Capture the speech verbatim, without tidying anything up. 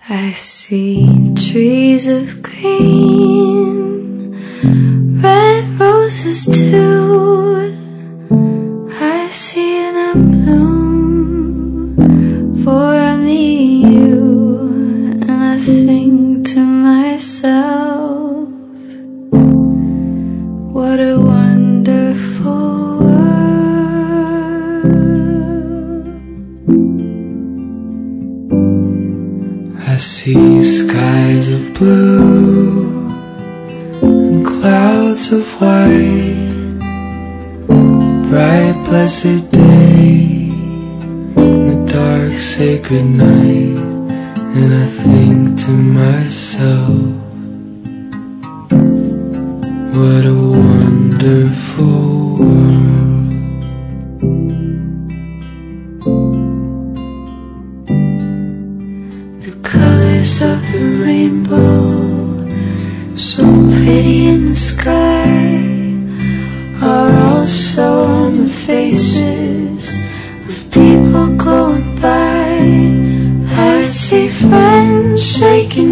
I see trees of green, red roses too. I see them bloom for me, you, and I think to myself, what a wonderful world. I see skies of blue and clouds of white, bright blessed day and the dark sacred night, and I think to myself, what a wonderful world. The colors of the rainbow, so pretty in the sky, are also on the faces of people going by. I see friends shaking